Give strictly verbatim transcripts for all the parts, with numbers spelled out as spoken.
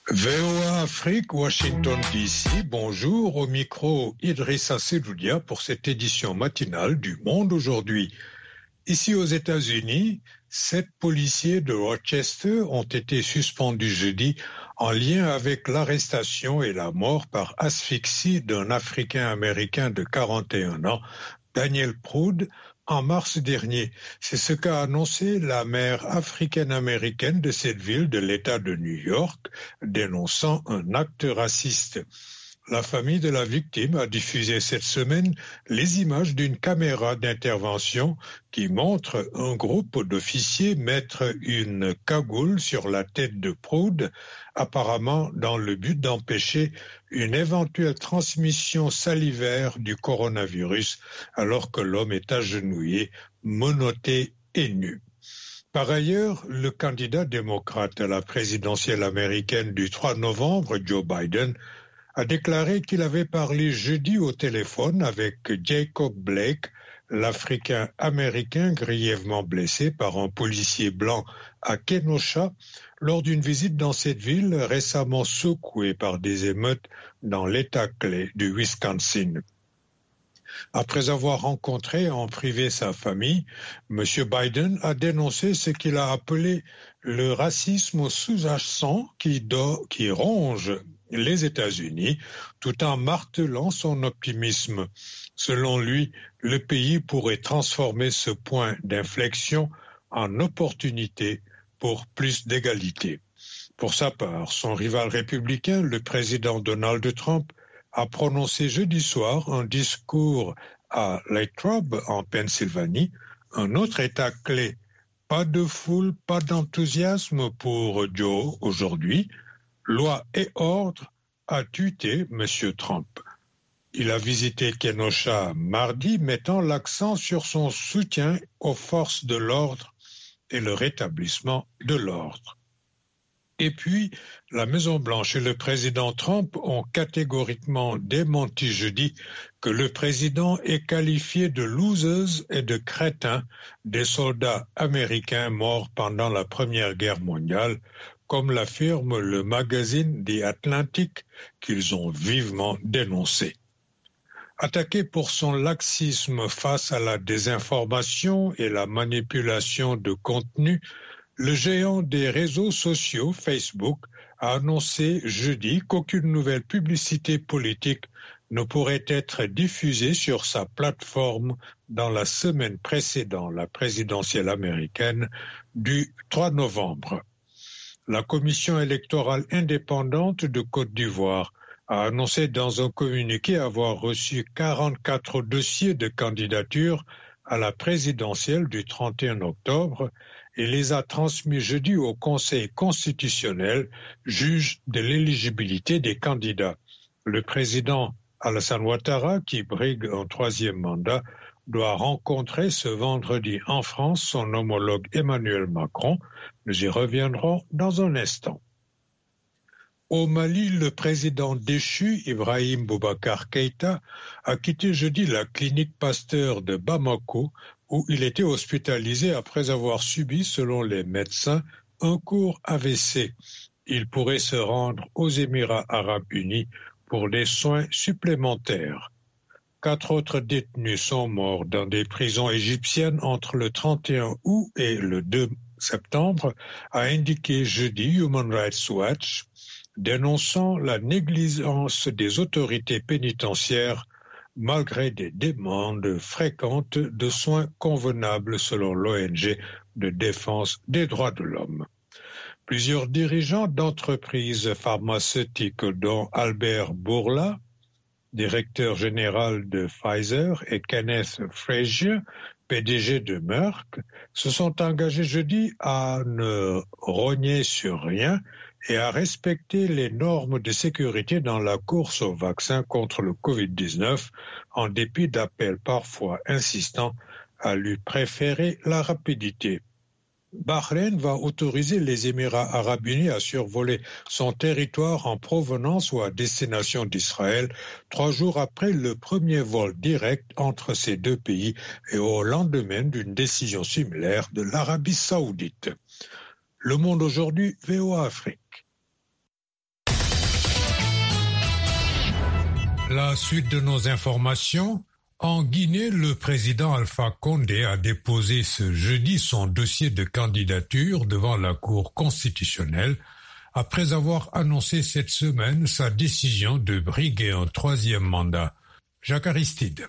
V O A Afrique, Washington D C, bonjour, au micro Idrissa Seloudia pour cette édition matinale du Monde aujourd'hui. Ici aux États-Unis, sept policiers de Rochester ont été suspendus jeudi en lien avec l'arrestation et la mort par asphyxie d'un Africain-Américain de quarante et un ans, Daniel Proud, en mars dernier. C'est ce qu'a annoncé la maire africaine-américaine de cette ville de l'État de New York, dénonçant un acte raciste. La famille de la victime a diffusé cette semaine les images d'une caméra d'intervention qui montre un groupe d'officiers mettre une cagoule sur la tête de Proud, apparemment dans le but d'empêcher une éventuelle transmission salivaire du coronavirus, alors que l'homme est agenouillé, menotté et nu. Par ailleurs, le candidat démocrate à la présidentielle américaine du trois novembre, Joe Biden, a déclaré qu'il avait parlé jeudi au téléphone avec Jacob Blake, l'Africain-Américain grièvement blessé par un policier blanc à Kenosha lors d'une visite dans cette ville récemment secouée par des émeutes dans l'État clé du Wisconsin. Après avoir rencontré en privé sa famille, M. Biden a dénoncé ce qu'il a appelé le racisme sous-jacent qui, do- qui ronge les États-Unis, tout en martelant son optimisme. Selon lui, le pays pourrait transformer ce point d'inflexion en opportunité pour plus d'égalité. Pour sa part, son rival républicain, le président Donald Trump, a prononcé jeudi soir un discours à Latrobe, en Pennsylvanie, un autre État clé. Pas de foule, pas d'enthousiasme pour Joe aujourd'hui. Loi et ordre, a tuté M. Trump. Il a visité Kenosha mardi, mettant l'accent sur son soutien aux forces de l'ordre et le rétablissement de l'ordre. Et puis, la Maison-Blanche et le président Trump ont catégoriquement démenti jeudi que le président ait qualifié de losers et de crétins des soldats américains morts pendant la Première Guerre mondiale, comme l'affirme le magazine The Atlantic, qu'ils ont vivement dénoncé. Attaqué pour son laxisme face à la désinformation et la manipulation de contenu, le géant des réseaux sociaux, Facebook, a annoncé jeudi qu'aucune nouvelle publicité politique ne pourrait être diffusée sur sa plateforme dans la semaine précédant la présidentielle américaine du trois novembre. La Commission électorale indépendante de Côte d'Ivoire a annoncé dans un communiqué avoir reçu quarante-quatre dossiers de candidature à la présidentielle du trente et un octobre et les a transmis jeudi au Conseil constitutionnel, juge de l'éligibilité des candidats. Le président Alassane Ouattara, qui brigue un troisième mandat, doit rencontrer ce vendredi en France son homologue Emmanuel Macron. Nous y reviendrons dans un instant. Au Mali, le président déchu, Ibrahim Boubacar Keïta, a quitté jeudi la clinique Pasteur de Bamako, où il était hospitalisé après avoir subi, selon les médecins, un court A V C. Il pourrait se rendre aux Émirats arabes unis pour des soins supplémentaires. Quatre autres détenus sont morts dans des prisons égyptiennes entre le trente et un août et le deux septembre, a indiqué jeudi Human Rights Watch, dénonçant la négligence des autorités pénitentiaires malgré des demandes fréquentes de soins convenables selon l'O N G de défense des droits de l'homme. Plusieurs dirigeants d'entreprises pharmaceutiques, dont Albert Bourla, directeur général de Pfizer, et Kenneth Frazier, P D G de Merck, se sont engagés jeudi à ne rogner sur rien et à respecter les normes de sécurité dans la course au vaccin contre le covid dix-neuf, en dépit d'appels parfois insistants à lui préférer la rapidité. Bahreïn va autoriser les Émirats arabes unis à survoler son territoire en provenance ou à destination d'Israël, trois jours après le premier vol direct entre ces deux pays et au lendemain d'une décision similaire de l'Arabie saoudite. Le Monde aujourd'hui, V O A Afrique. La suite de nos informations. En Guinée, le président Alpha Condé a déposé ce jeudi son dossier de candidature devant la Cour constitutionnelle après avoir annoncé cette semaine sa décision de briguer un troisième mandat. Jacques Aristide.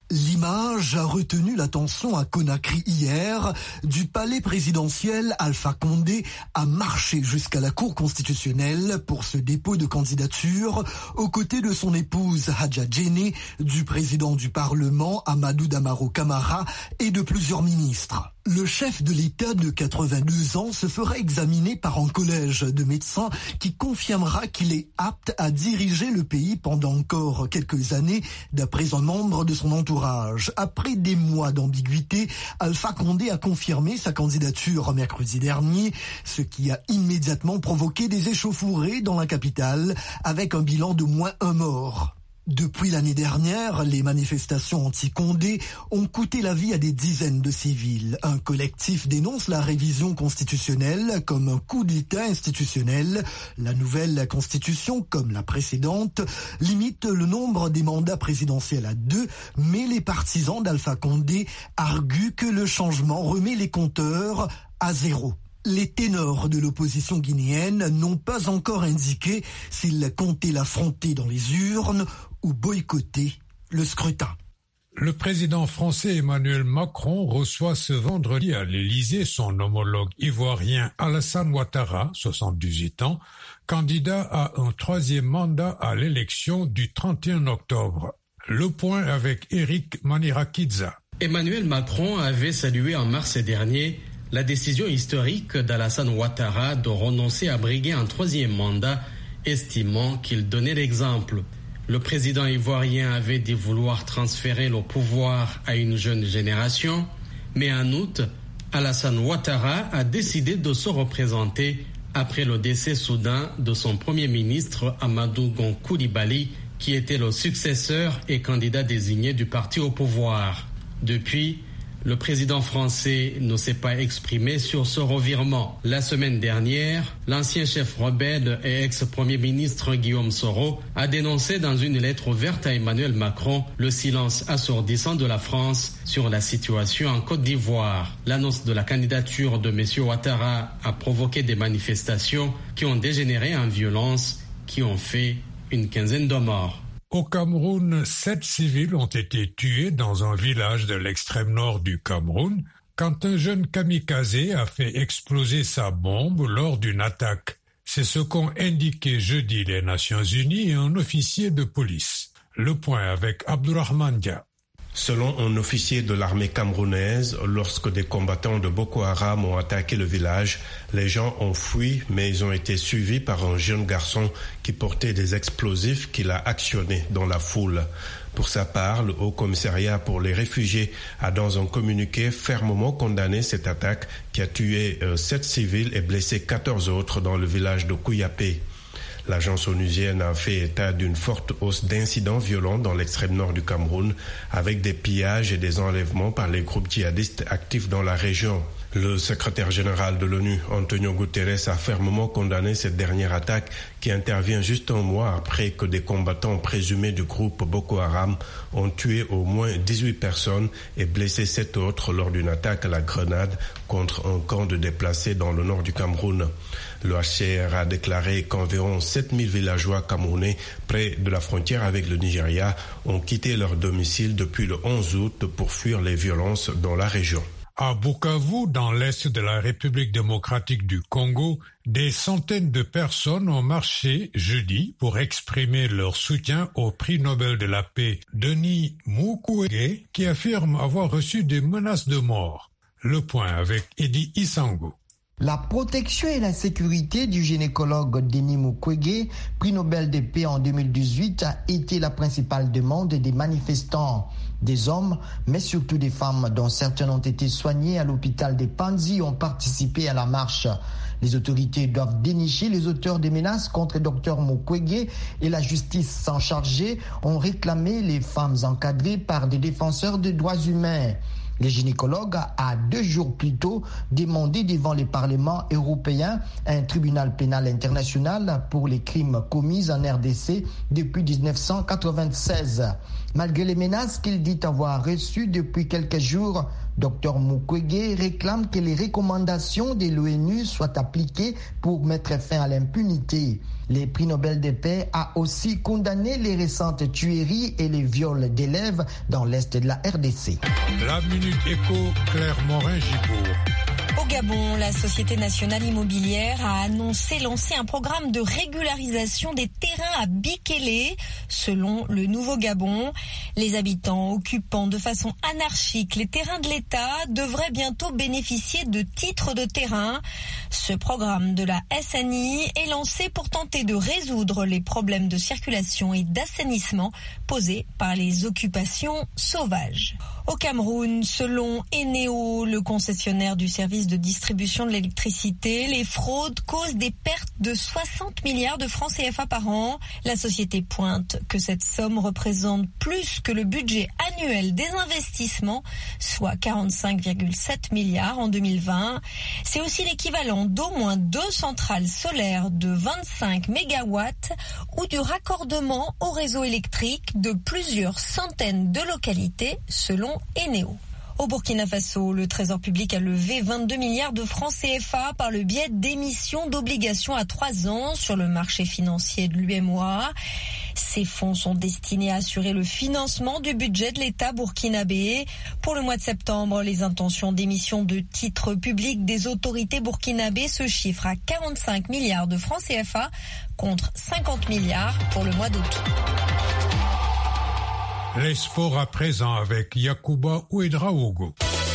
L'image a retenu l'attention à Conakry hier. Du palais présidentiel, Alpha Condé a marché jusqu'à la Cour constitutionnelle pour ce dépôt de candidature aux côtés de son épouse Hadja Djenné, du président du Parlement Amadou Damaro Camara et de plusieurs ministres. Le chef de l'État de quatre-vingt-deux ans se fera examiner par un collège de médecins qui confirmera qu'il est apte à diriger le pays pendant encore quelques années, d'après un membre de son entourage. Après des mois d'ambiguïté, Alpha Condé a confirmé sa candidature mercredi dernier, ce qui a immédiatement provoqué des échauffourées dans la capitale, avec un bilan de moins un mort. Depuis l'année dernière, les manifestations anti-Condé ont coûté la vie à des dizaines de civils. Un collectif dénonce la révision constitutionnelle comme un coup d'État institutionnel. La nouvelle constitution, comme la précédente, limite le nombre des mandats présidentiels à deux, mais les partisans d'Alpha Condé arguent que le changement remet les compteurs à zéro. Les ténors de l'opposition guinéenne n'ont pas encore indiqué s'ils comptaient l'affronter dans les urnes ou boycotter le scrutin. Le président français Emmanuel Macron reçoit ce vendredi à l'Élysée son homologue ivoirien Alassane Ouattara, soixante-dix-huit ans, candidat à un troisième mandat à l'élection du trente et un octobre. Le point avec Eric Manirakidza. Emmanuel Macron avait salué en mars dernier la décision historique d'Alassane Ouattara de renoncer à briguer un troisième mandat, estimant qu'il donnait l'exemple. Le président ivoirien avait dit vouloir transférer le pouvoir à une jeune génération, mais en août, Alassane Ouattara a décidé de se représenter après le décès soudain de son premier ministre Amadou Gon Coulibaly, qui était le successeur et candidat désigné du parti au pouvoir. Depuis, le président français ne s'est pas exprimé sur ce revirement. La semaine dernière, l'ancien chef rebelle et ex-premier ministre Guillaume Soro a dénoncé dans une lettre ouverte à Emmanuel Macron le silence assourdissant de la France sur la situation en Côte d'Ivoire. L'annonce de la candidature de M. Ouattara a provoqué des manifestations qui ont dégénéré en violence, qui ont fait une quinzaine de morts. Au Cameroun, sept civils ont été tués dans un village de l'extrême nord du Cameroun quand un jeune kamikaze a fait exploser sa bombe lors d'une attaque. C'est ce qu'ont indiqué jeudi les Nations Unies et un officier de police. Le point avec Abdourahmane Dia. Selon un officier de l'armée camerounaise, lorsque des combattants de Boko Haram ont attaqué le village, les gens ont fui, mais ils ont été suivis par un jeune garçon qui portait des explosifs qu'il a actionnés dans la foule. Pour sa part, le Haut Commissariat pour les réfugiés a dans un communiqué fermement condamné cette attaque qui a tué euh, sept civils et blessé quatorze autres dans le village de Kouyapé. L'agence onusienne a fait état d'une forte hausse d'incidents violents dans l'extrême nord du Cameroun, avec des pillages et des enlèvements par les groupes djihadistes actifs dans la région. Le secrétaire général de l'ONU, Antonio Guterres, a fermement condamné cette dernière attaque qui intervient juste un mois après que des combattants présumés du groupe Boko Haram ont tué au moins dix-huit personnes et blessé sept autres lors d'une attaque à la grenade contre un camp de déplacés dans le nord du Cameroun. Le H C R a déclaré qu'environ sept mille villageois camerounais près de la frontière avec le Nigeria ont quitté leur domicile depuis le onze août pour fuir les violences dans la région. À Bukavu, dans l'est de la République démocratique du Congo, des centaines de personnes ont marché jeudi pour exprimer leur soutien au prix Nobel de la paix Denis Mukwege, qui affirme avoir reçu des menaces de mort. Le point avec Eddie Isango. La protection et la sécurité du gynécologue Denis Mukwege, prix Nobel de paix en deux mille dix-huit, a été la principale demande des manifestants. Des hommes, mais surtout des femmes dont certains ont été soignés à l'hôpital des Panzi ont participé à la marche. Les autorités doivent dénicher les auteurs des menaces contre le docteur Mukwege et la justice s'en charger ont réclamé les femmes encadrées par des défenseurs des droits humains. Le gynécologue a deux jours plus tôt demandé devant le Parlement européen un tribunal pénal international pour les crimes commis en R D C depuis dix-neuf cent quatre-vingt-seize. Malgré les menaces qu'il dit avoir reçues depuis quelques jours, Docteur Mukwege réclame que les recommandations de l'ONU soient appliquées pour mettre fin à l'impunité. Le prix Nobel de paix a aussi condamné les récentes tueries et les viols d'élèves dans l'est de la R D C. La Minute Éco, Claire Morin-Gibourg. Au Gabon, la Société nationale immobilière a annoncé lancer un programme de régularisation des terrains à Bikélé. Selon le Nouveau Gabon, les habitants occupant de façon anarchique les terrains de l'État devraient bientôt bénéficier de titres de terrain. Ce programme de la S N I est lancé pour tenter de résoudre les problèmes de circulation et d'assainissement posés par les occupations sauvages. Au Cameroun, selon Eneo, le concessionnaire du service de distribution de l'électricité, les fraudes causent des pertes de soixante milliards de francs C F A par an. La société pointe que cette somme représente plus que le budget annuel des investissements, soit quarante-cinq virgule sept milliards en deux mille vingt. C'est aussi l'équivalent d'au moins deux centrales solaires de vingt-cinq mégawatts ou du raccordement au réseau électrique de plusieurs centaines de localités, selon Eneo. Au Burkina Faso, le Trésor public a levé vingt-deux milliards de francs C F A par le biais d'émissions d'obligations à trois ans sur le marché financier de l'U M O A. Ces fonds sont destinés à assurer le financement du budget de l'État burkinabé. Pour le mois de septembre, les intentions d'émission de titres publics des autorités burkinabées se chiffrent à quarante-cinq milliards de francs C F A contre cinquante milliards pour le mois d'août. Les sports à présent avec Yacouba Ouedraogo.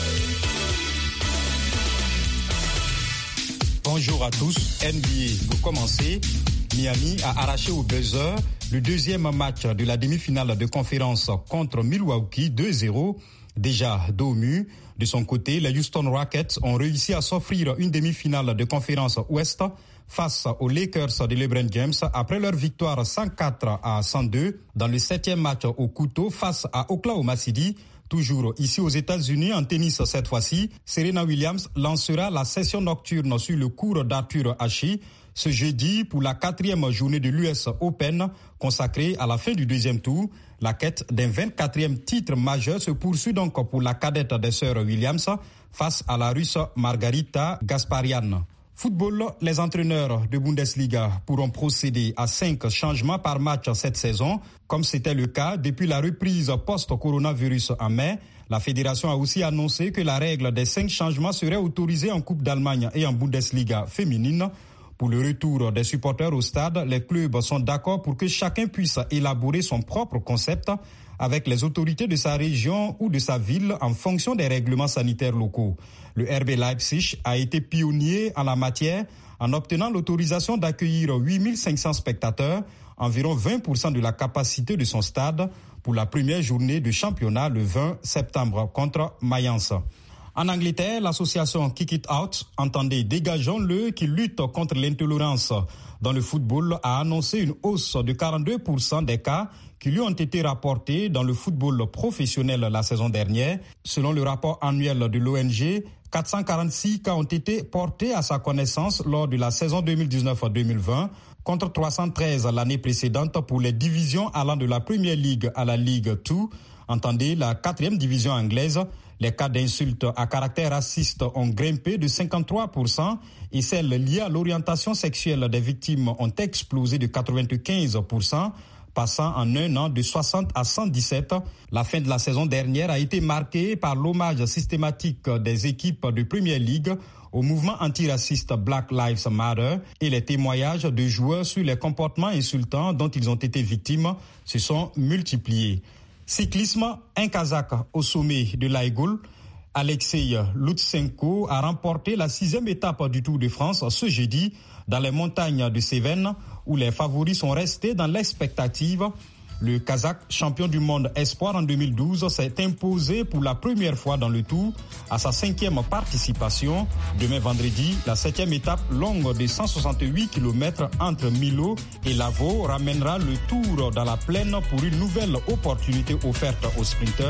Bonjour à tous. N B A, vous commencez. Miami a arraché au buzzer le deuxième match de la demi-finale de conférence contre Milwaukee deux zéro. Déjà dos au mur. De son côté, les Houston Rockets ont réussi à s'offrir une demi-finale de conférence Ouest face aux Lakers de LeBron James après leur victoire cent quatre à cent deux dans le septième match au couteau face à Oklahoma City. Toujours ici aux États-Unis, en tennis cette fois-ci, Serena Williams lancera la session nocturne sur le court d'Arthur Ashe ce jeudi pour la quatrième journée de l'U S Open consacrée à la fin du deuxième tour. La quête d'un vingt-quatrième titre majeur se poursuit donc pour la cadette des sœurs Williams face à la Russe Margarita Gasparian. Football, les entraîneurs de Bundesliga pourront procéder à cinq changements par match cette saison, comme c'était le cas depuis la reprise post-coronavirus en mai. La fédération a aussi annoncé que la règle des cinq changements serait autorisée en Coupe d'Allemagne et en Bundesliga féminine. Pour le retour des supporters au stade, les clubs sont d'accord pour que chacun puisse élaborer son propre concept avec les autorités de sa région ou de sa ville en fonction des règlements sanitaires locaux. Le R B Leipzig a été pionnier en la matière en obtenant l'autorisation d'accueillir huit mille cinq cents spectateurs, environ vingt pour cent de la capacité de son stade, pour la première journée de championnat le vingt septembre contre Mayence. En Angleterre, l'association Kick It Out, entendez Dégageons-le, qui lutte contre l'intolérance dans le football, a annoncé une hausse de quarante-deux pour cent des cas qui lui ont été rapportés dans le football professionnel la saison dernière. Selon le rapport annuel de l'O N G, quatre cent quarante-six cas ont été portés à sa connaissance lors de la saison deux mille dix-neuf deux mille vingt, contre trois cent treize l'année précédente pour les divisions allant de la Premier League à la Ligue deux. Entendez la quatrième division anglaise. Les cas d'insultes à caractère raciste ont grimpé de cinquante-trois pour cent et celles liées à l'orientation sexuelle des victimes ont explosé de quatre-vingt-quinze pour cent, passant en un an de soixante à cent dix-sept. La fin de la saison dernière a été marquée par l'hommage systématique des équipes de Premier League au mouvement antiraciste Black Lives Matter et les témoignages de joueurs sur les comportements insultants dont ils ont été victimes se sont multipliés. Cyclisme, un Kazakh au sommet de l'Aïgoul, Alexei Lutsenko a remporté la sixième étape du Tour de France ce jeudi dans les montagnes de Cévennes où les favoris sont restés dans l'expectative. Le Kazakh, champion du monde espoir en deux mille douze, s'est imposé pour la première fois dans le Tour à sa cinquième participation. Demain vendredi, la septième étape longue de cent soixante-huit kilomètres entre Milo et Lavaux ramènera le Tour dans la plaine pour une nouvelle opportunité offerte aux sprinteurs.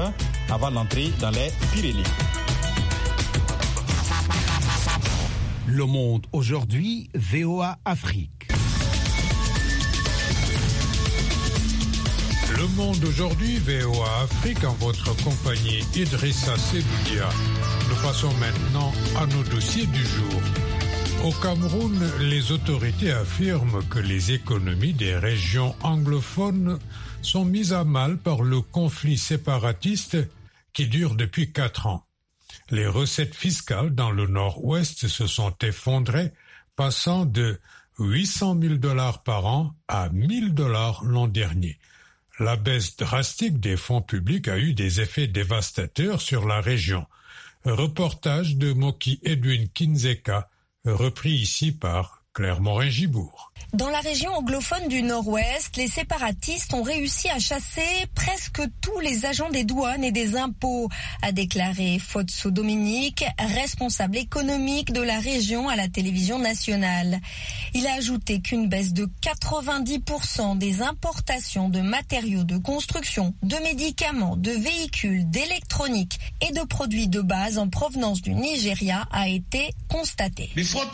avant l'entrée dans les Pyrénées. Le Monde aujourd'hui, V O A Afrique. Le Monde aujourd'hui, V O A Afrique, en votre compagnie Idrissa Seboudia. Nous passons maintenant à nos dossiers du jour. Au Cameroun, les autorités affirment que les économies des régions anglophones sont mises à mal par le conflit séparatiste qui dure depuis quatre ans. Les recettes fiscales dans le nord-ouest se sont effondrées, passant de huit cent mille dollars par an à mille dollars l'an dernier. La baisse drastique des fonds publics a eu des effets dévastateurs sur la région. Reportage de Moki Edwin Kinzeka, repris ici par Claire Morin-Gibourg. Dans la région anglophone du Nord-Ouest, les séparatistes ont réussi à chasser presque tous les agents des douanes et des impôts, a déclaré Fotso Dominique, responsable économique de la région à la télévision nationale. Il a ajouté qu'une baisse de quatre-vingt-dix pour cent des importations de matériaux de construction, de médicaments, de véhicules, d'électronique et de produits de base en provenance du Nigeria a été constatée.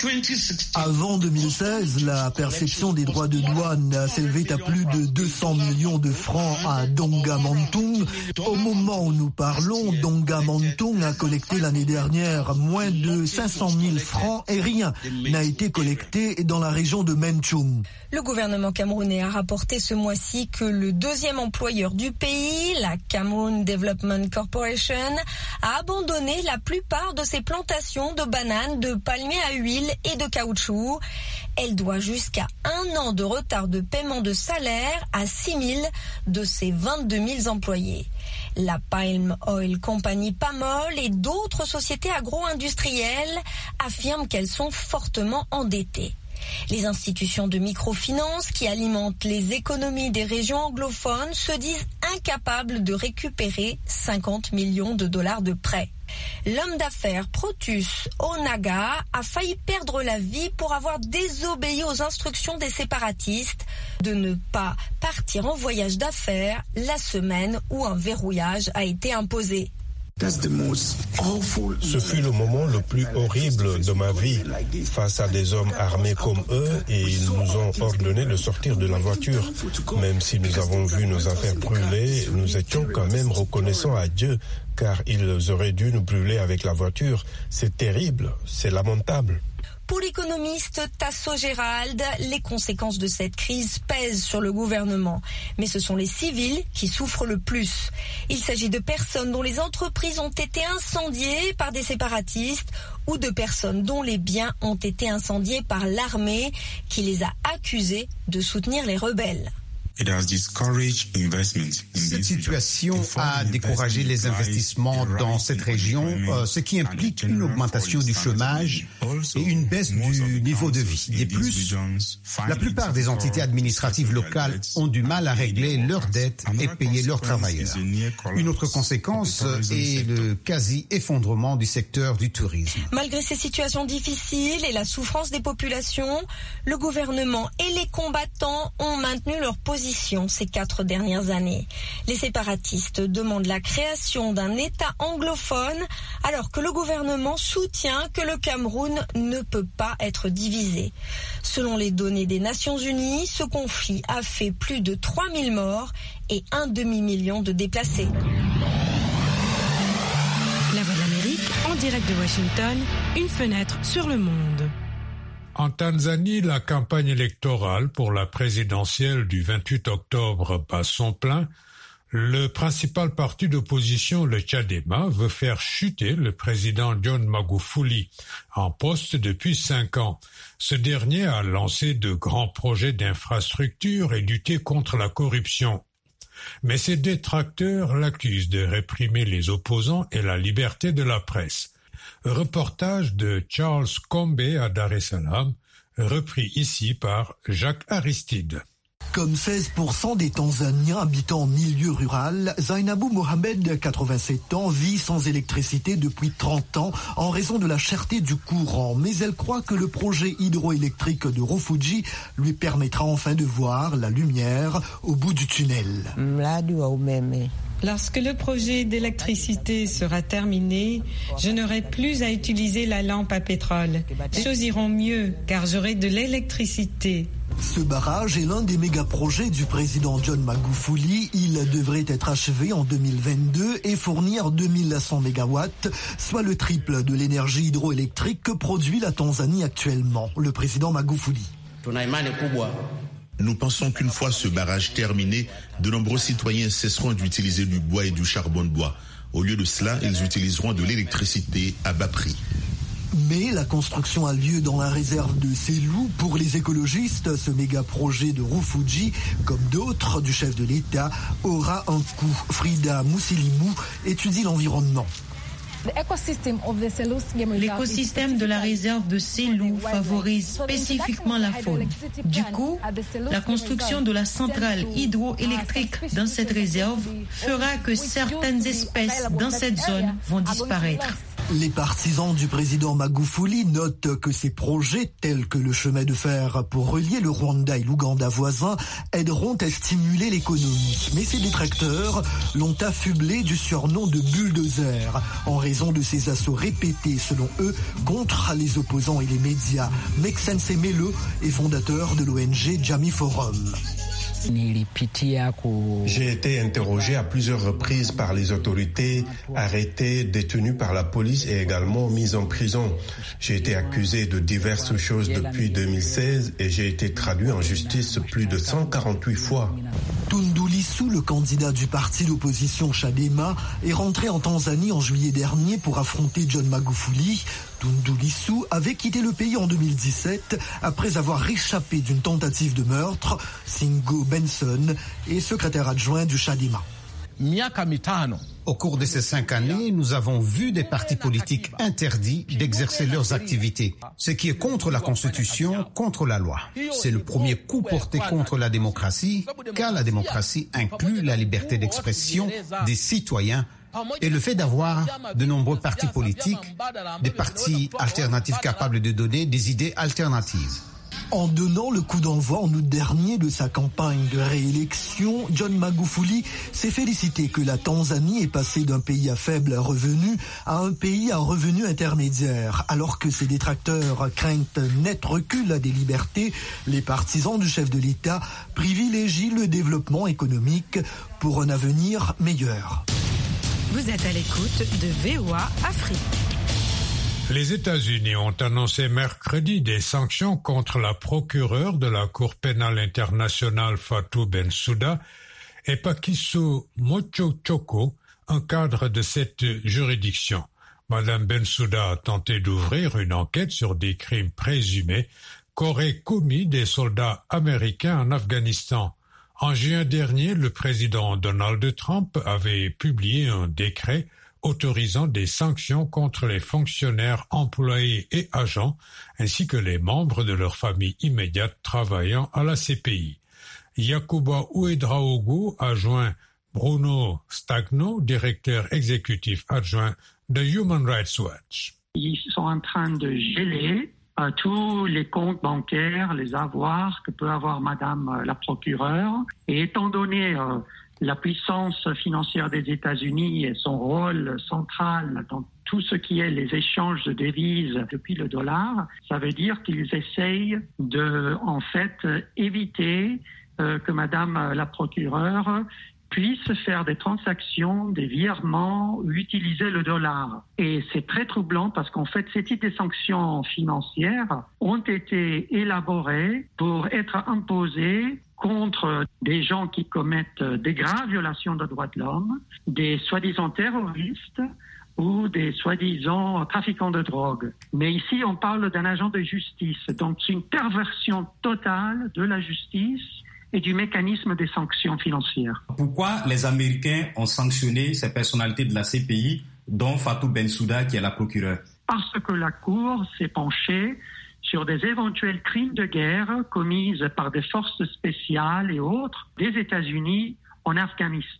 Avant deux mille seize, la perception des droits de douane s'élevait à plus de deux cents millions de francs à Donga-Mantung. Au moment où nous parlons, Donga-Mantung a collecté l'année dernière moins de cinq cent mille francs et rien n'a été collecté dans la région de Menchum. Le gouvernement camerounais a rapporté ce mois-ci que le deuxième employeur du pays, la Cameroon Development Corporation, a abandonné la plupart de ses plantations de bananes, de palmiers à huile et de caoutchouc. Elle doit jusqu'à un an de retard de paiement de salaire à six mille de ses vingt-deux mille employés. La Palm Oil Company Pamol et d'autres sociétés agro-industrielles affirment qu'elles sont fortement endettées. Les institutions de microfinance qui alimentent les économies des régions anglophones se disent incapables de récupérer cinquante millions de dollars de prêts. L'homme d'affaires Protus Onaga a failli perdre la vie pour avoir désobéi aux instructions des séparatistes de ne pas partir en voyage d'affaires la semaine où un verrouillage a été imposé. Ce fut le moment le plus horrible de ma vie, face à des hommes armés comme eux, et ils nous ont ordonné de sortir de la voiture. Même si nous avons vu nos affaires brûler, nous étions quand même reconnaissants à Dieu, car ils auraient dû nous brûler avec la voiture. C'est terrible, c'est lamentable. Pour l'économiste Tasso Gérald, les conséquences de cette crise pèsent sur le gouvernement. Mais ce sont les civils qui souffrent le plus. Il s'agit de personnes dont les entreprises ont été incendiées par des séparatistes ou de personnes dont les biens ont été incendiés par l'armée qui les a accusés de soutenir les rebelles. Cette situation a découragé les investissements dans cette région, euh, ce qui implique une augmentation du chômage et une baisse du niveau de vie. De plus, la plupart des entités administratives locales ont du mal à régler leurs dettes et payer leurs travailleurs. Une autre conséquence est le quasi-effondrement du secteur du tourisme. Malgré ces situations difficiles et la souffrance des populations, le gouvernement et les combattants ont maintenu leur position ces quatre dernières années. Les séparatistes demandent la création d'un État anglophone alors que le gouvernement soutient que le Cameroun ne peut pas être divisé. Selon les données des Nations Unies, ce conflit a fait plus de trois mille morts et un demi-million de déplacés. La Voix de l'Amérique, en direct de Washington, une fenêtre sur le monde. En Tanzanie, la campagne électorale pour la présidentielle du vingt-huit octobre bat son plein. Le principal parti d'opposition, le Chadema, veut faire chuter le président John Magufuli, en poste depuis cinq ans. Ce dernier a lancé de grands projets d'infrastructure et lutté contre la corruption. Mais ses détracteurs l'accusent de réprimer les opposants et la liberté de la presse. Reportage de Charles Kombe à Dar es Salaam, repris ici par Jacques Aristide. Comme seize pour cent des Tanzaniens habitant en milieu rural, Zainabou Mohamed, quatre-vingt-sept ans, vit sans électricité depuis trente ans en raison de la cherté du courant. Mais elle croit que le projet hydroélectrique de Rufiji lui permettra enfin de voir la lumière au bout du tunnel. Lorsque le projet d'électricité sera terminé, je n'aurai plus à utiliser la lampe à pétrole. Les choses iront mieux car j'aurai de l'électricité. Ce barrage est l'un des méga-projets du président John Magufuli. Il devrait être achevé en deux mille vingt-deux et fournir deux mille cent mégawatts, soit le triple de l'énergie hydroélectrique que produit la Tanzanie actuellement. Le président Magufuli. Nous pensons qu'une fois ce barrage terminé, de nombreux citoyens cesseront d'utiliser du bois et du charbon de bois. Au lieu de cela, ils utiliseront de l'électricité à bas prix. Mais la construction a lieu dans la réserve de Selous. Pour les écologistes, ce méga-projet de Rufiji, comme d'autres du chef de l'État, aura un coût. Frida Mousselimou étudie l'environnement. L'écosystème de la réserve de Selous favorise spécifiquement la faune. Du coup, la construction de la centrale hydroélectrique dans cette réserve fera que certaines espèces dans cette zone vont disparaître. Les partisans du président Magufuli notent que ces projets, tels que le chemin de fer pour relier le Rwanda et l'Ouganda voisins, aideront à stimuler l'économie. Mais ses détracteurs l'ont affublé du surnom de bulldozer, en raison de ses assauts répétés, selon eux, contre les opposants et les médias. Maxence Melo est fondateur de l'O N G Jamii Forum. J'ai été interrogé à plusieurs reprises par les autorités, arrêté, détenu par la police et également mis en prison. J'ai été accusé de diverses choses depuis deux mille seize et j'ai été traduit en justice plus de cent quarante-huit fois. Tundu Lissu, le candidat du parti d'opposition Chadema, est rentré en Tanzanie en juillet dernier pour affronter John Magufuli. Tundu Lissu avait quitté le pays en deux mille dix-sept après avoir réchappé d'une tentative de meurtre. Singo Benson est secrétaire adjoint du Chadema. Au cours de ces cinq années, nous avons vu des partis politiques interdits d'exercer leurs activités, ce qui est contre la Constitution, contre la loi. C'est le premier coup porté contre la démocratie, car la démocratie inclut la liberté d'expression des citoyens et le fait d'avoir de nombreux partis politiques, des partis alternatifs capables de donner des idées alternatives. En donnant le coup d'envoi en août dernier de sa campagne de réélection, John Magufuli s'est félicité que la Tanzanie est passée d'un pays à faible revenu à un pays à revenu intermédiaire. Alors que ses détracteurs craignent un net recul des libertés, les partisans du chef de l'État privilégient le développement économique pour un avenir meilleur. Vous êtes à l'écoute de V O A Afrique. Les États-Unis ont annoncé mercredi des sanctions contre la procureure de la Cour pénale internationale Fatou Bensouda et Pakiso Mochochoko, un cadre de cette juridiction. Madame Bensouda a tenté d'ouvrir une enquête sur des crimes présumés qu'auraient commis des soldats américains en Afghanistan. En juin dernier, le président Donald Trump avait publié un décret autorisant des sanctions contre les fonctionnaires, employés et agents, ainsi que les membres de leur famille immédiate travaillant à la C P I. Yacouba Ouedraogo a joint Bruno Stagno, directeur exécutif adjoint de Human Rights Watch. Ils sont en train de geler euh, tous les comptes bancaires, les avoirs que peut avoir Madame euh, la procureure. Et étant donné euh, la puissance financière des États-Unis et son rôle central dans tout ce qui est les échanges de devises depuis le dollar, ça veut dire qu'ils essayent de, en fait, éviter euh, que Madame la procureure puisse faire des transactions, des virements, utiliser le dollar. Et c'est très troublant parce qu'en fait, ces types de sanctions financières ont été élaborées pour être imposées contre des gens qui commettent des graves violations des droits de l'homme, des soi-disant terroristes ou des soi-disant trafiquants de drogue. Mais ici, on parle d'un agent de justice. Donc, c'est une perversion totale de la justice et du mécanisme des sanctions financières. Pourquoi les Américains ont sanctionné ces personnalités de la C P I, dont Fatou Bensouda, qui est la procureure? Parce que la Cour s'est penchée sur des éventuels crimes de guerre commis par des forces spéciales et autres des États-Unis en Afghanistan.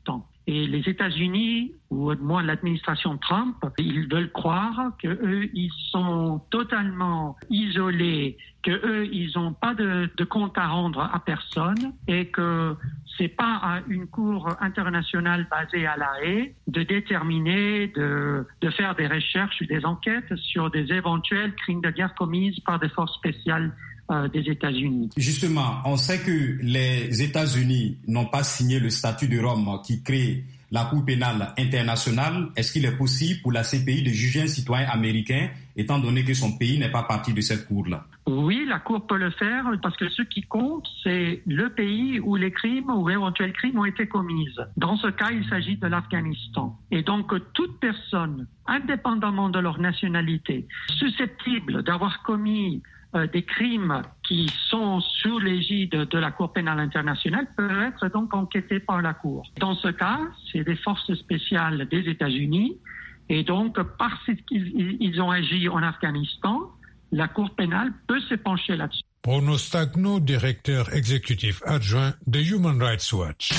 Et les États-Unis, ou du moins l'administration Trump, ils veulent croire qu'eux, ils sont totalement isolés, qu'eux, ils n'ont pas de, de compte à rendre à personne et que c'est pas à une cour internationale basée à La Haye de déterminer, de, de faire des recherches, des enquêtes sur des éventuels crimes de guerre commis par des forces spéciales euh, des États-Unis. Justement, on sait que les États-Unis n'ont pas signé le statut de Rome qui crée la Cour pénale internationale. Est-ce qu'il est possible pour la C P I de juger un citoyen américain, étant donné que son pays n'est pas partie de cette cour-là? Oui, la Cour peut le faire parce que ce qui compte, c'est le pays où les crimes ou éventuels crimes ont été commis. Dans ce cas, il s'agit de l'Afghanistan. Et donc, toute personne, indépendamment de leur nationalité, susceptible d'avoir commis euh, des crimes qui sont sous l'égide de la Cour pénale internationale peut être donc enquêtée par la Cour. Dans ce cas, c'est des forces spéciales des États-Unis. Et donc, parce qu'ils ils ont agi en Afghanistan, la Cour pénale peut se pencher là-dessus. Bruno Stagno, directeur exécutif adjoint de Human Rights Watch.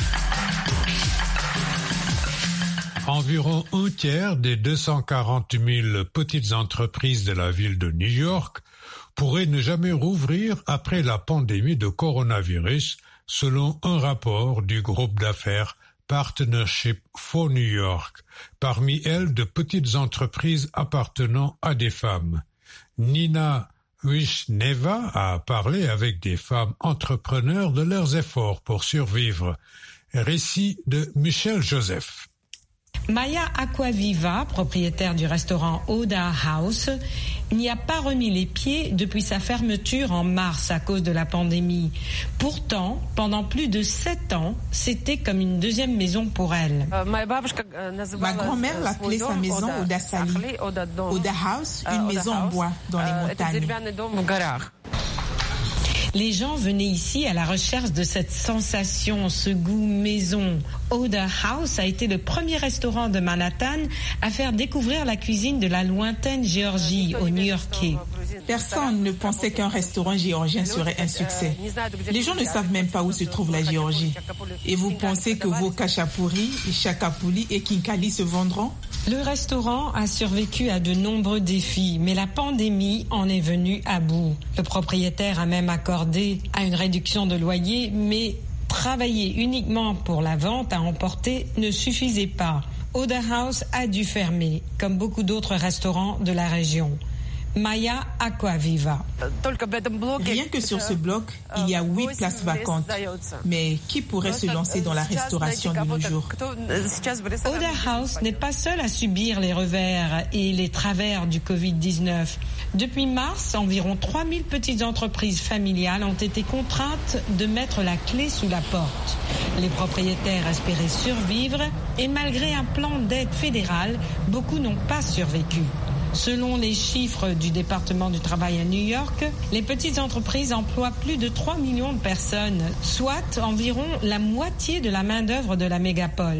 Environ un tiers des deux cent quarante mille petites entreprises de la ville de New York pourraient ne jamais rouvrir après la pandémie de coronavirus, selon un rapport du groupe d'affaires Partnership for New York, parmi elles de petites entreprises appartenant à des femmes. Nina Wishneva a parlé avec des femmes entrepreneurs de leurs efforts pour survivre. Récit de Michel Joseph. Maya Aquaviva, propriétaire du restaurant Oda House, n'y a pas remis les pieds depuis sa fermeture en mars à cause de la pandémie. Pourtant, pendant plus de sept ans, c'était comme une deuxième maison pour elle. Ma grand-mère l'appelait sa maison Oda Sali, Oda House, une maison en bois dans les montagnes. Les gens venaient ici à la recherche de cette sensation, ce goût maison. Oda House a été le premier restaurant de Manhattan à faire découvrir la cuisine de la lointaine Géorgie aux New-Yorkais. Personne ne pensait qu'un restaurant géorgien serait un succès. Les gens ne savent même pas où se trouve la Géorgie. Et vous pensez que vos khachapuri, chakapuli et kinkali se vendront? Le restaurant a survécu à de nombreux défis, mais la pandémie en est venue à bout. Le propriétaire a même accordé à une réduction de loyer, mais travailler uniquement pour la vente à emporter ne suffisait pas. Oda House a dû fermer, comme beaucoup d'autres restaurants de la région. Maya Aquaviva. Rien que sur ce bloc, il y a huit places vacantes. Mais qui pourrait se lancer dans la restauration de nos jours? Oda House n'est pas seul à subir les revers et les travers du covid dix-neuf. Depuis mars, environ trois mille petites entreprises familiales ont été contraintes de mettre la clé sous la porte. Les propriétaires espéraient survivre et malgré un plan d'aide fédérale, beaucoup n'ont pas survécu. Selon les chiffres du département du travail à New York, les petites entreprises emploient plus de trois millions de personnes, soit environ la moitié de la main-d'œuvre de la mégapole.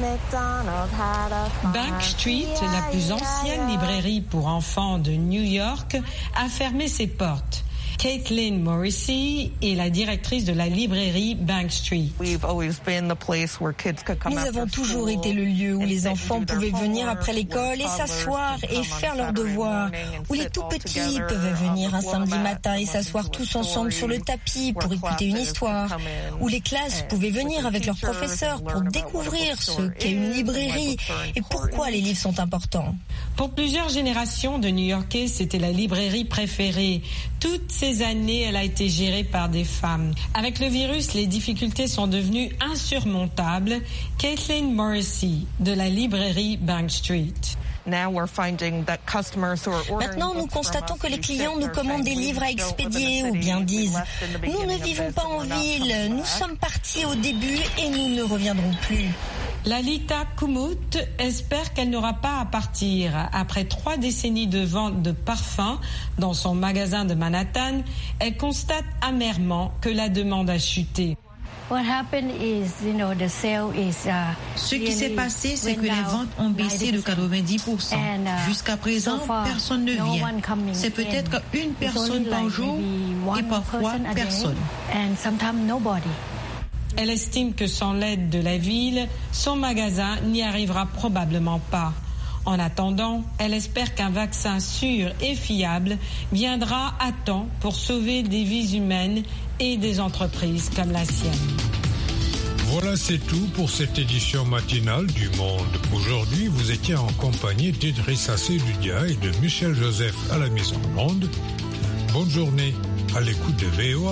Bank Street, la plus ancienne librairie pour enfants de New York, a fermé ses portes. Caitlin Morrissey est la directrice de la librairie Bank Street. Nous avons toujours été le lieu où les enfants pouvaient venir après l'école et s'asseoir et faire leurs devoirs, où les tout-petits peuvent venir un samedi matin et s'asseoir tous ensemble sur le tapis pour écouter une histoire, où les classes pouvaient venir avec leurs professeurs pour découvrir ce qu'est une librairie et pourquoi les livres sont importants. Pour plusieurs générations de New-Yorkais, c'était la librairie préférée. Toutes ces années, elle a été gérée par des femmes. Avec le virus, les difficultés sont devenues insurmontables. Caitlin Morrissey, de la librairie Bank Street. Maintenant, nous constatons que les clients nous commandent des livres à expédier ou bien disent « Nous ne vivons pas en ville, nous sommes partis au début et nous ne reviendrons plus ». Lalita Kumut espère qu'elle n'aura pas à partir. Après trois décennies de vente de parfums dans son magasin de Manhattan, elle constate amèrement que la demande a chuté. Ce qui s'est passé, c'est que les ventes ont baissé de quatre-vingt-dix pour cent. Jusqu'à présent, personne ne vient. C'est peut-être une personne par jour et parfois personne. Elle estime que sans l'aide de la ville, son magasin n'y arrivera probablement pas. En attendant, elle espère qu'un vaccin sûr et fiable viendra à temps pour sauver des vies humaines et des entreprises comme la sienne. Voilà, c'est tout pour cette édition matinale du Monde. Aujourd'hui, vous étiez en compagnie d'Idrissa Seloudia et de Michel Joseph à la mise en onde. Bonne journée à l'écoute de V O A.